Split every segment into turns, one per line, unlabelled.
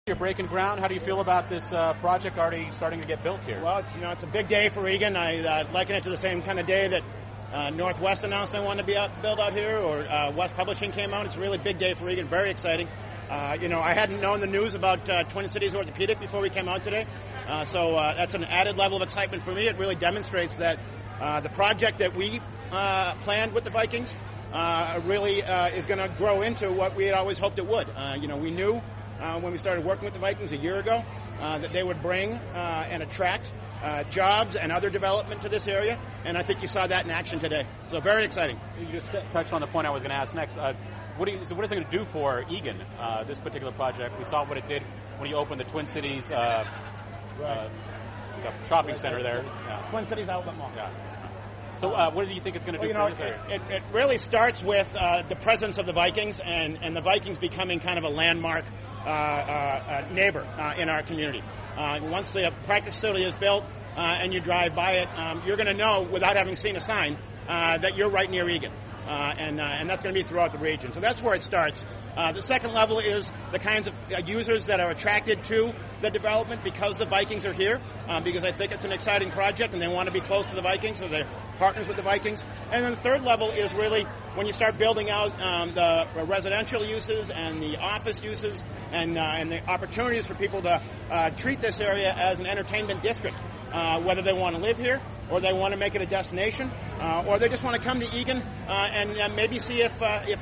You're breaking ground. How do you feel about this project already starting to get built here?
Well, it's a big day for Eagan. I liken it to the same kind of day that Northwest announced they wanted to be built out here, or West Publishing came out. It's a really big day for Eagan. Very exciting. I hadn't known the news about Twin Cities Orthopedic before we came out today, so that's an added level of excitement for me. It really demonstrates that the project that we planned with the Vikings really is going to grow into what we had always hoped it would. We knew when we started working with the Vikings a year ago that they would bring and attract jobs and other development to this area, and I think you saw that in action today. So very exciting.
You just touched on the point I was going to ask next. What is it going to do for Eagan, this particular project? We saw what it did when you opened the Twin Cities shopping center there.
Yeah. Twin Cities Outlet Mall.
Yeah. So what do you think it's going to do for this area?
It really starts with the presence of the Vikings and the Vikings becoming kind of a landmark neighbor in our community. Once the practice facility is built and you drive by it, you're going to know without having seen a sign that you're right near Eagan. And that's going to be throughout the region. So that's where it starts. The second level is the kinds of users that are attracted to the development because the Vikings are here, because I think it's an exciting project and they want to be close to the Vikings, so they're partners with the Vikings. And then the third level is really when you start building out the residential uses and the office uses and the opportunities for people to treat this area as an entertainment district, whether they want to live here or they want to make it a destination, or they just want to come to Eagan and maybe see if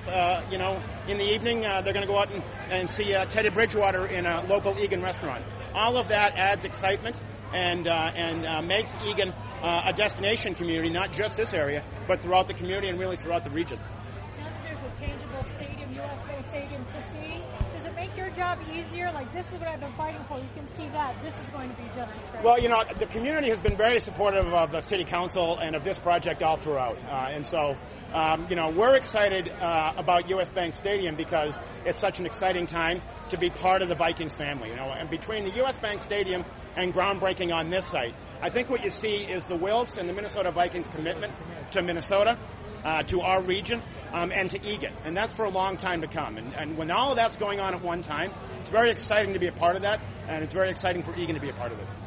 in the evening they're going to go out and see Teddy Bridgewater in a local Eagan restaurant. All of that adds excitement and makes Eagan a destination community, not just this area, but throughout the community and really throughout the region.
Now that there's a tangible stadium, US Bank Stadium, to see, does it make your job easier? Like, this is what I've been fighting for. You can see that. This is going to be just as great.
Well, the community has been very supportive of the City Council and of this project all throughout. And so, we're excited about US Bank Stadium because it's such an exciting time to be part of the Vikings family. And between the US Bank Stadium and groundbreaking on this site, I think what you see is the Wilfs and the Minnesota Vikings commitment to Minnesota, to our region, and to Eagan. And that's for a long time to come. And when all of that's going on at one time, it's very exciting to be a part of that, and it's very exciting for Eagan to be a part of it.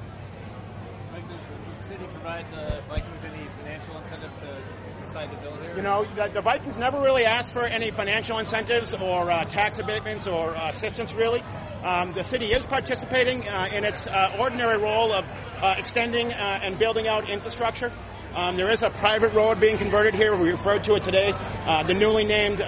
Does the city provide the Vikings any financial incentive to decide to build here?
The Vikings never really asked for any financial incentives or tax abatements or assistance, really. The city is participating in its ordinary role of extending and building out infrastructure. There is a private road being converted here. We referred to it today, the newly named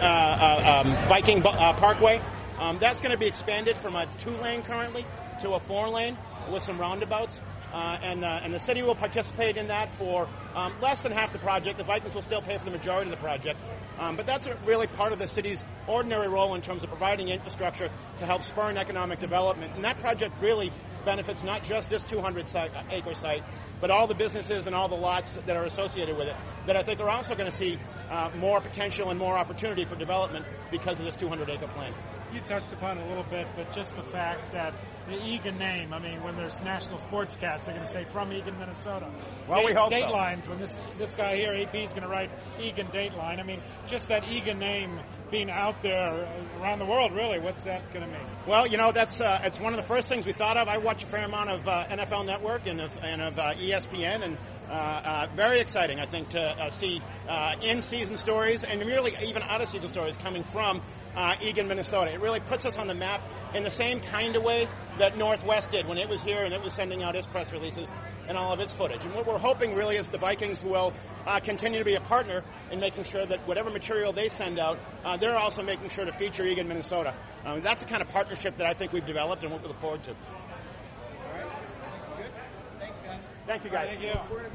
Viking Parkway. That's going to be expanded from a 2-lane currently to a 4-lane with some roundabouts. And the city will participate in that for less than half the project. The Vikings will still pay for the majority of the project. But that's really part of the city's ordinary role in terms of providing infrastructure to help spur economic development. And that project really benefits not just this 200-acre site, but all the businesses and all the lots that are associated with it that I think are also going to see more potential and more opportunity for development because of this 200-acre plan.
You touched upon it a little bit, but just the fact that the Eagan name, when there's national sportscasts, they're going to say from Eagan, Minnesota.
Well, we hope so.
Datelines, when this guy here, AP, is going to write Eagan Dateline. Just that Eagan name being out there around the world, really, what's that going to mean?
Well, that's it's one of the first things we thought of. I watch a fair amount of NFL Network and of ESPN, and very exciting, I think, to see in-season stories and really even out-of-season stories coming from Eagan, Minnesota. It really puts us on the map in the same kind of way that Northwest did when it was here and it was sending out its press releases and all of its footage. And what we're hoping really is the Vikings will continue to be a partner in making sure that whatever material they send out, they're also making sure to feature Eagan, Minnesota. That's the kind of partnership that I think we've developed and what we look forward to.
All right. Good. Thanks, guys.
Thank you, guys.
Thank you.